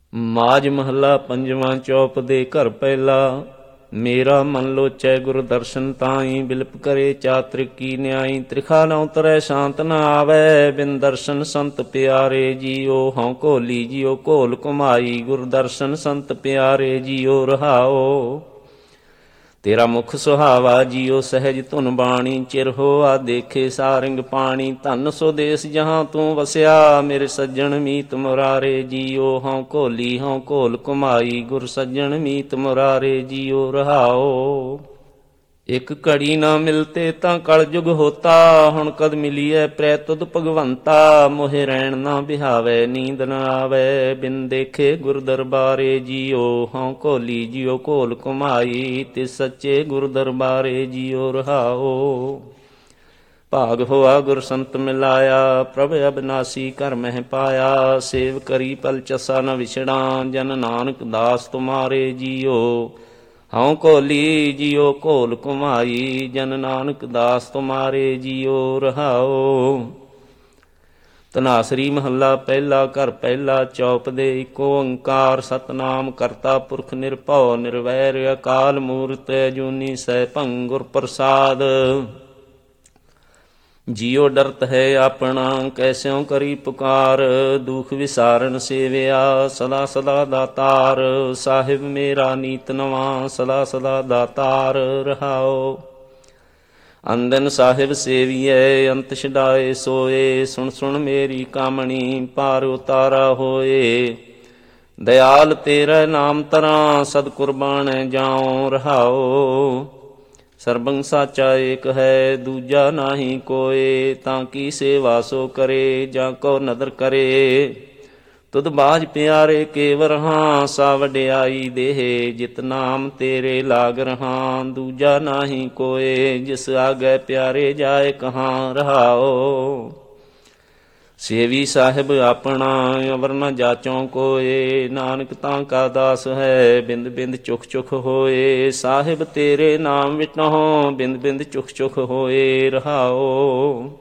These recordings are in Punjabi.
ਮਾਝ ਮਹੱਲਾ ਪੰਜਵਾਂ। ਚੌਪ ਦੇ ਘਰ ਪਹਿਲਾ। ਮੇਰਾ ਮਨ ਲੋਚੈ ਗੁਰ ਦਰਸ਼ਨ ਤਾਈ, ਬਿਲਪ ਕਰੇ ਚਾਤ੍ਰਿਕ ਕੀ ਨਿਆਈ। ਤ੍ਰਿਖਾ ਨ ਉਤਰੈ ਸ਼ਾਂਤ ਨ ਆਵੈ, ਬਿਨ ਦਰਸ਼ਨ ਸੰਤ ਪਿਆਰੇ ਜੀਓ। ਹਉ ਘੋਲੀ ਜੀਓ ਘੋਲ ਘੁਮਾਈ, ਗੁਰ ਦਰਸ਼ਨ ਸੰਤ ਪਿਆਰੇ ਜੀਓ ਰਹਾਓ। ਤੇਰਾ ਮੁਖ ਸੁਹਾਵਾ ਜੀਓ ਸਹਿਜ ਧੁਨ ਬਾਣੀ, ਚਿਰ ਹੋਆ ਦੇਖੇ ਸਾਰੰਗ ਪਾਣੀ। ਧਨ ਸੋ ਦੇਸ ਜਹਾਂ ਤੂੰ ਵਸਿਆ, ਮੇਰੇ ਸੱਜਣ ਮੀਤ ਮੁਰਾਰੇ ਜੀਓ। ਹਉ ਘੋਲੀ ਹਉ ਘੋਲ ਘੁਮਾਈ, ਗੁਰ ਸੱਜਣ ਮੀਤ ਮੁਰਾਰੇ ਜੀਓ ਰਹਾਓ। ਇਕ ਘੜੀ ਨਾ ਮਿਲਤੇ ਤਾਂ ਕਲ ਜੁਗ ਹੋਤਾ, ਹੁਣ ਕਦ ਮਿਲੀਐ ਪ੍ਰੈ ਤੁਧ ਭਗਵੰਤਾ। ਮੋਹਿ ਰਹਿਣ ਨਾ ਬਿਹਾਵੈ ਨੀਂਦ ਨ ਆਵੈ, ਬਿਨ ਦੇਖੇ ਗੁਰ ਦਰਬਾਰੇ ਜੀਓ। ਹਉ ਘੋਲੀ ਜੀਓ ਘੋਲ ਘੁਮਾਈ, ਤਿਸ ਸੱਚੇ ਗੁਰ ਦਰਬਾਰੇ ਜੀਓ ਰਹਾਓ। ਭਾਗ ਹੋਆ ਗੁਰ ਸੰਤ ਮਿਲਾਇਆ, ਪ੍ਰਭ ਅਬਿਨਾਸੀ ਘਰ ਮਹਿ ਪਾਇਆ। ਸੇਵ ਕਰੀ ਪਲ ਚਸਾ ਨ ਵਿਛੜਾ, ਜਨ ਨਾਨਕ ਦਾਸ ਤੁਮਾਰੇ ਜੀਓ। ਹਉ ਘੋਲੀ ਜੀਓ ਘੋਲ ਘੁਮਾਈ, ਜਨ ਨਾਨਕ ਦਾਸ ਤੁਮਾਰੇ ਜੀਓ ਰਹਾਓ। ਧਨਾਸਰੀ ਮਹੱਲਾ ਪਹਿਲਾ। ਘਰ ਪਹਿਲਾ। ਚੌਪ ਦੇ। ਏਕ ਓੰਕਾਰ ਸਤਿਨਾਮ ਕਰਤਾ ਪੁਰਖ ਨਿਰਭਉ ਨਿਰਵੈਰ, ਅਕਾਲ ਮੂਰਤਿ ਅਜੂਨੀ ਸੈਭੰ ਗੁਰ ਪ੍ਰਸਾਦ। ਜੀਉ ਡਰਤ ਹੈ ਆਪਣਾ, ਕੈਸਿਉ ਕਰੀ ਪੁਕਾਰ। ਦੁਖ ਵਿਸਾਰਨ ਸੇਵਿਆ, ਸਦਾ ਸਦਾ ਦਾਤਾਰ। ਸਾਹਿਬ ਮੇਰਾ ਨੀਤ ਨਵਾਂ, ਸਦਾ ਸਦਾ ਦਾਤਾਰ ਰਹਾਓ। ਅੰਦਨ ਸਾਹਿਬ ਸੇਵੀਐ, ਅੰਤ ਛਡਾਏ ਸੋਏ। ਸੁਣ ਸੁਣ ਮੇਰੀ ਕਾਮਣੀ, ਪਾਰ ਉਤਾਰਾ ਹੋਏ। ਦਇਆਲ ਤੇਰਾ ਨਾਮ ਤਰਾਂ, ਸਦ ਕੁਰਬਾਨੈ ਜਾਉ ਰਹਾਓ। ਸਰਬੰ ਸਾਚਾ ਏਕ ਹੈ, ਦੂਜਾ ਨਾਹੀ ਕੋਇ। ਤਾਂ ਕੀ ਸੇਵਾ ਸੋ ਕਰੇ, ਜਾਂ ਕੋ ਨਦਰ ਕਰੇ। ਤੁਧ ਬਾਝ ਪਿਆਰੇ ਕੇਵਰ ਹਾਂ, ਸਾ ਵਡਿਆਈ ਦੇਹ। ਜਿਤ ਨਾਮ ਤੇਰੇ ਲਾਗ ਰਹਾਂ, ਦੂਜਾ ਨਾਹੀ ਕੋਇ। ਜਿਸ ਆਗੈ ਪਿਆਰੇ ਜਾਏ ਕਹਾਂ ਰਹਾਓ। ਸੇਵੀ ਸਾਹਿਬ ਆਪਣਾ, ਅਵਰ ਨ ਜਾਚੋਂ ਕੋਇ। ਨਾਨਕ ਤਾਂ ਕਾ ਦਾਸ ਹੈ, ਬਿੰਦ ਬਿੰਦ ਚੁਖ ਚੁਖ ਹੋਏ। ਸਾਹਿਬ ਤੇਰੇ ਨਾਮ ਵਿਟਹੁ, ਬਿੰਦ ਬਿੰਦ ਚੁਖ ਚੁਖ ਹੋਏ ਰਹਾਓ।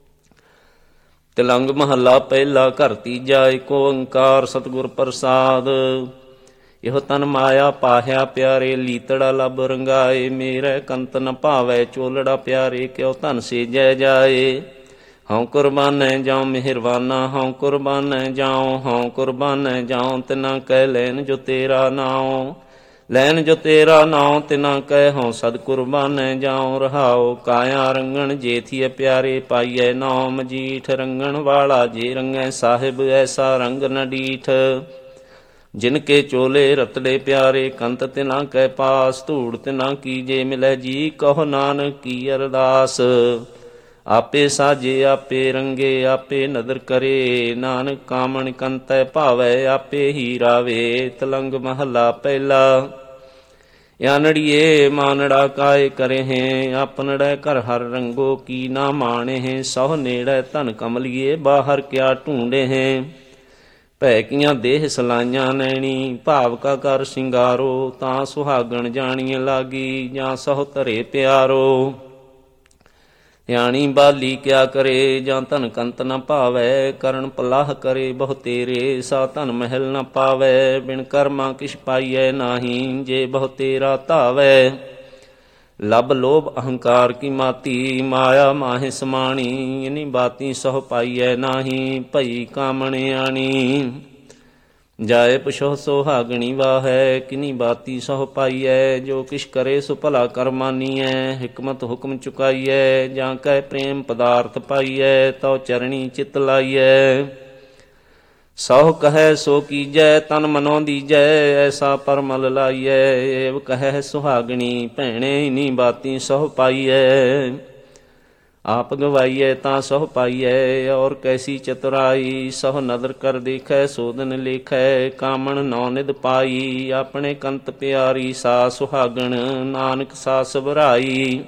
ਤਿਲੰਗ ਮਹੱਲਾ ਪਹਿਲਾ। ਘਰ ਤੀਜਾ। ਏਕ ਓੰਕਾਰ ਸਤਿਗੁਰ ਪ੍ਰਸਾਦ। ਇਹੋ ਤਨ ਮਾਇਆ ਪਾਹਿਆ ਪਿਆਰੇ, ਲੀਤੜਾ ਲੱਭ ਰੰਗਾਏ। ਮੇਰੇ ਕੰਤ ਨ ਭਾਵੈ ਚੋਲੜਾ ਪਿਆਰੇ, ਕਿਉ ਧਨ ਸੇਜੈ ਜਾਏ। ਹਉ ਕੁਰਬਾਨੈ ਜਾਉ ਮਿਹਰਬਾਨਾ, ਹਉ ਕੁਰਬਾਨੈ ਜਾਉ ਹਉ ਕੁਰਬਾਨੈ ਜਾਉ। ਤਿਨਾ ਕਹਿ ਲੈਨ ਜੋ ਤੇਰਾ ਨਾਉ, ਲੈਨ ਜੋ ਤੇਰਾ ਨਾਉ। ਤਿਨਾ ਕਹਿ ਹਉ ਸਦ ਕੁਰਬਾਨੈ ਜਾਉ ਰਹਾਓ। ਕਾਇਆ ਰੰਗਣ ਜੇਥੀਏ ਪਿਆਰੇ, ਪਾਈਐ ਨਾਉ ਮਜੀਠ। ਰੰਗਣ ਵਾਲਾ ਜੇ ਰੰਗੈ ਸਾਹਿਬ, ਐਸਾ ਰੰਗ ਨ ਡੀਠ। ਜਿਨ ਕੇ ਚੋਲੇ ਰਤੜੇ ਪਿਆਰੇ, ਕੰਤ ਤਿਨਾ ਕਹਿ ਪਾਸ। ਧੂੜ ਤਿਨਾ ਕੀ ਜੇ ਮਿਲੈ ਜੀ, ਕਹੋ ਨਾਨਕ ਕੀ ਅਰਦਾਸ। ਆਪੇ ਸਾਜੇ ਆਪੇ ਰੰਗੇ, ਆਪੇ ਨਦਰ ਕਰੇ। ਨਾਨਕ ਕਾਮਣ ਕੰਤੈ ਭਾਵੈ, ਆਪੇ ਹੀ ਰਾਵੇ। ਤਲੰਗ ਮਹੱਲਾ ਪਹਿਲਾ। ਆਨੜੀਏ ਮਾਨੜਾ ਕਾਇ ਕਰਹਿ, ਆਪਨੜੈ ਘਰ ਹਰ ਰੰਗੋ। ਕੀ ਨਾ ਮਾਣਹਿ ਸਹੁ ਨੇੜੈ, ਧਨ ਕਮਲੀਏ ਬਾਹਰ ਕਿਆ ਢੂੰਡਹਿ। ਭੈ ਕੀਆਂ ਦੇਹ ਸਲਾਈਆਂ ਨੈਣੀ, ਭਾਵ ਕਾ ਕਰ ਸਿੰਗਾਰੋ। ਤਾਂ ਸੁਹਾਗਣ ਜਾਣੀਏ ਲਾਗੀ, ਜਾਂ ਸਹੁ ਧਰੇ ਪਿਆਰੋ। ਯਾਣੀ ਬਾਲੀ ਕਿਆ ਕਰੇ, ਜਾਂ ਧਨ ਕੰਤ ਨ ਭਾਵੈ। ਕਰਨ ਪਲਾਹ ਕਰੇ ਬਹੁ ਤੇਰੇ, ਸਾ ਧਨ ਮਹਿਲ ਨ ਪਾਵੈ। ਬਿਨ ਕਰਮਾ ਕਿਛ ਪਾਈਐ ਨਾਹੀ, ਜੇ ਬਹੁ ਤੇਰਾ ਧਾਵੈ। ਲਬ ਲੋਭ ਅਹੰਕਾਰ ਕੀ ਮਾਤੀ, ਮਾਇਆ ਮਾਹਿ ਸਮਾਣੀ। ਇਨੀ ਬਾਤੀ ਸਹੁ ਪਾਈਐ ਨਾਹੀ, ਭਈ ਕਾਮਣਿਆਣੀ। ਜਾਏ ਪੁਛੋ ਸੁਹਾਗਣੀ ਵਾਹੈ, ਕਿਨੀ ਬਾਤੀ ਸਹੁ ਪਾਈਐ। ਜੋ ਕਿਛ ਕਰੇ ਸੋ ਭਲਾ ਕਰ ਮਾਨੀਐ, ਹਿਕਮਤ ਹੁਕਮ ਚੁਕਾਈਐ। ਜਾਂ ਕਹਿ ਪ੍ਰੇਮ ਪਦਾਰਥ ਪਾਈਐ, ਤਉ ਚਰਣੀ ਚਿਤ ਲਾਈਐ। ਸਹੁ ਕਹੈ ਸੋ ਕੀਜੈ, ਤਨ ਮਨੋ ਦੀਜੈ। ਐਸਾ ਪਰਮਲ ਲਾਈਐ, ਏਵ ਕਹੈ ਸੁਹਾਗਣੀ ਭੈਣੇ। ਇਨੀ ਬਾਤੀ ਸਹੁ ਪਾਈਐ, ਆਪ ਗਵਾਈਐ ਤਾਂ ਸਹੁ ਪਾਈਐ। ਔਰ ਕੈਸੀ ਚਤੁਰਾਈ, ਸਹੁ ਨਦਰ ਕਰ ਦੇਖੈ ਸੋਧਨ ਲੇਖੈ। ਕਾਮਣ ਨੌ ਨਿਧ ਪਾਈ, ਆਪਣੇ ਕੰਤ ਪਿਆਰੀ। ਸਾ ਸੁਹਾਗਣ ਨਾਨਕ ਸਾ ਸਭਰਾਈ।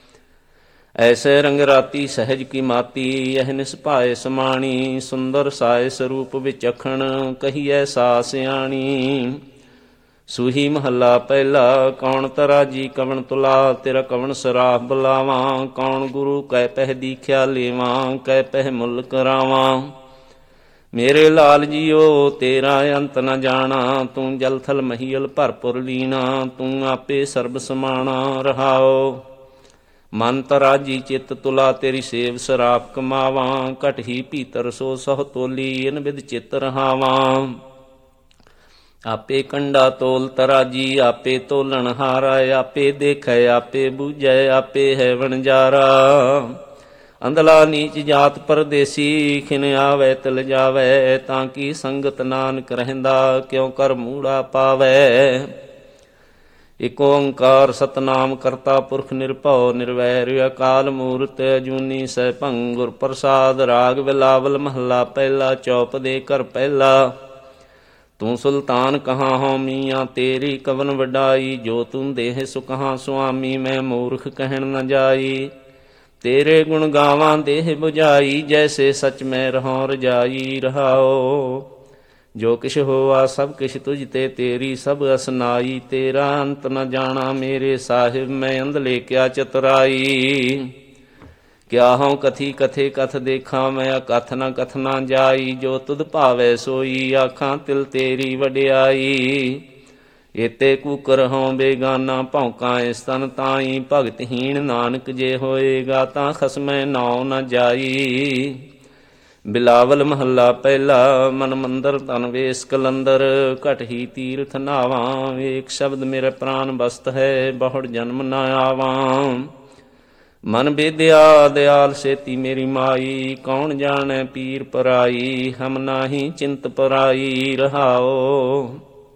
ਐਸੇ ਰੰਗ ਰਾਤੀ ਸਹਿਜ ਕੀ ਮਾਤੀ, ਅਹਨਿਸ ਭਾਏ ਸਮਾਣੀ। ਸੁੰਦਰ ਸਾਇ ਸਰੂਪ ਵਿਚਖਣ, ਕਹੀਐ ਸਾ ਸਿਆਣੀ। ਸੂਹੀ ਮਹੱਲਾ ਪਹਿਲਾ। ਕੌਣ ਤਰਾਜੀ ਕਵਣ ਤੁਲਾ, ਤੇਰਾ ਕਵਣ ਸਰਾਹ ਬੁਲਾਵਾਂ। ਕੌਣ ਗੁਰੂ ਕੈ ਪਹਿ ਦੀਖਿਆ ਲੇਵਾਂ, ਕੈ ਪਹਿ ਮੁੱਲ ਕਰਾਵਾਂ। ਮੇਰੇ ਲਾਲ ਜੀਓ ਤੇਰਾ ਅੰਤ ਨ ਜਾਣਾ, ਤੂੰ ਜਲ ਥਲ ਮਹੀਲ ਭਰਪੁਰ ਲੀਣਾ, ਤੂੰ ਆਪੇ ਸਰਬ ਸਮਾਣਾ ਰਹਾਓ। ਮਨ ਤਰਾਜੀ ਚਿੱਤ ਤੁਲਾ ਤੇਰੀ ਸੇਵ ਸਰਾਪ ਕਮਾਵਾਂ, ਘਟ ਹੀ ਭੀਤਰ ਸੋ ਸਹੁ ਤੋਲੀ ਇਨ ਬਿਦ ਚਿੱਤ ਰਹਾਵਾਂ। ਆਪੇ ਕੰਡਾ ਤੋਲ ਤਰਾਜੀ ਆਪੇ ਤੋਲਣ ਹਾਰਾ, ਆਪੇ ਦੇਖੈ ਆਪੇ ਬੂਝੈ ਆਪੇ ਹੈ ਵਣਜਾਰਾ। ਅੰਧਲਾ ਨੀਚ ਜਾਤ ਪਰਦੇਸੀ, ਖਿਨ ਆਵੈ ਤਿਲ ਜਾਵੈ, ਤਾਂ ਕੀ ਸੰਗਤ ਨਾਨਕ ਰਹਿੰਦਾ, ਕਿਉ ਕਰ ਮੂੜਾ ਪਾਵੈ। ਇਕ ਓੰਕਾਰ ਸਤਨਾਮ ਕਰਤਾ ਪੁਰਖ ਨਿਰਭਉ ਨਿਰਵੈਰ, ਅਕਾਲ ਮੂਰਤਿ ਅਜੂਨੀ ਸੈਭੰ ਗੁਰ ਪ੍ਰਸਾਦ। ਰਾਗ ਬਿਲਾਵਲ ਮਹੱਲਾ ਪਹਿਲਾ, ਚੌਪ ਦੇ ਘਰ ਪਹਿਲਾ। ਤੂੰ ਸੁਲਤਾਨ ਕਹਾਂ ਹਉ ਮੀਆਂ, ਤੇਰੀ ਕਵਨ ਵਡਾਈ, ਜੋ ਤੂੰ ਦੇਹ ਸੁਕਹਾਂ ਸੁਆਮੀ, ਮੈਂ ਮੂਰਖ ਕਹਿਣ ਨ ਜਾਈ। ਤੇਰੇ ਗੁਣ ਗਾਵਾਂ ਦੇਹ 부ਝਾਈ, ਜੈਸੇ ਸਚ ਮੈਂ ਰਹਉ ਰਜਾਈ ਰਹਾਓ। ਜੋ ਕਿਛ ਹੋਆ ਸਭ ਕਿਛ ਤੁਝ ਤੇ, ਤੇਰੀ ਸਭ ਅਸਨਾਈ, ਤੇਰਾ ਅੰਤ ਨ ਜਾਣਾ ਮੇਰੇ ਸਾਹਿਬ, ਮੈਂ ਅੰਧਲੇ ਕਿਆ ਚਤੁਰਾਈ। ਕਿਆ ਹਉ ਕਥੀ ਕਥੇ ਕਥ ਦੇਖਾਂ, ਮੈਂ ਅਕਥ ਨ ਕਥ ਨਾ ਜਾਈ, ਜੋ ਤੁਧ ਭਾਵੈ ਸੋਈ, ਆਖਾਂ ਤਿਲ ਤੇਰੀ ਵਡਿਆਈ। ਏਤੇ ਕੂਕਰ ਹਉ ਬੇਗਾਨਾ, ਭੌਂਕਾਂ ਇਸ ਤਨ ਤਾਈ, ਭਗਤਹੀਣ ਨਾਨਕ ਜੇ ਹੋਏਗਾ, ਤਾਂ ਖਸਮੈ ਨਾਉ ਨ ਜਾਈ। ਬਿਲਾਵਲ ਮਹੱਲਾ ਪਹਿਲਾ। ਮਨ ਮੰਦਰ ਤਨ ਵੇਸ ਕਲੰਦਰ, ਘਟ ਹੀ ਤੀਰਥ ਨਾਵਾਂ, ਏਕ ਸ਼ਬਦ ਮੇਰੇ ਪ੍ਰਾਨ ਬਸਤ ਹੈ, ਬਹੁੜ ਜਨਮ ਨ ਆਵਾਂ। ਮਨ ਬੇਦਿਆ ਦਿਆਲ ਸੇਤੀ ਮੇਰੀ ਮਾਈ, ਕੌਣ ਜਾਣੈ ਪੀਰ ਪਰਾਈ, ਹਮ ਨਾਹੀ ਚਿੰਤ ਪਰਾਈ ਰਹਾਓ।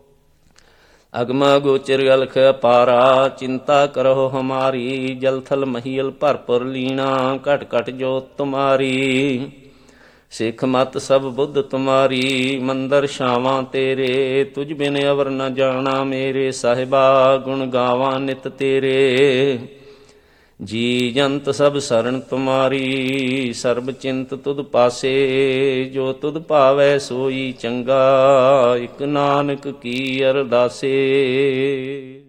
ਅਗਮਾ ਗੋਚਰ ਅਲਖ ਅਪਾਰਾ, ਚਿੰਤਾ ਕਰੋ ਹਮਾਰੀ, ਜਲ ਥਲ ਮਹੀਲ ਭਰਪੁਰ ਲੀਣਾ, ਘਟ ਘਟ ਜੋਤ ਤੁਮਾਰੀ। ਸਿੱਖ ਮਤ ਸਭ ਬੁੱਧ ਤੁਮਾਰੀ, ਮੰਦਰ ਛਾਵਾਂ ਤੇਰੇ, ਤੁਝ ਬਿਨ ਅਵਰ ਨ ਜਾਣਾ ਮੇਰੇ ਸਾਹਿਬਾ, ਗੁਣ ਗਾਵਾਂ ਨਿਤ ਤੇਰੇ। ਜੀ ਜੰਤ ਸਭ ਸਰਣ ਤੁਮਾਰੀ, ਸਰਬ ਚਿੰਤ ਤੁਧ ਪਾਸੇ, ਜੋ ਤੁਧ ਭਾਵੈ ਸੋਈ ਚੰਗਾ, ਇਕ ਨਾਨਕ ਕੀ ਅਰਦਾਸੇ।